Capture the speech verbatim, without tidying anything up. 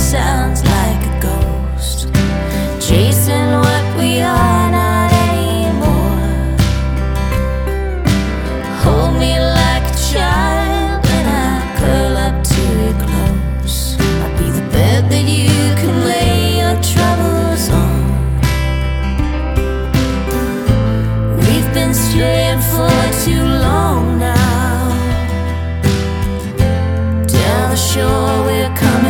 sounds like a ghost, chasing what we are not anymore. Hold me like a child when I curl up to you close. I'll be the bed that you can lay your troubles on. We've been straying for too long now. Down the shore we're coming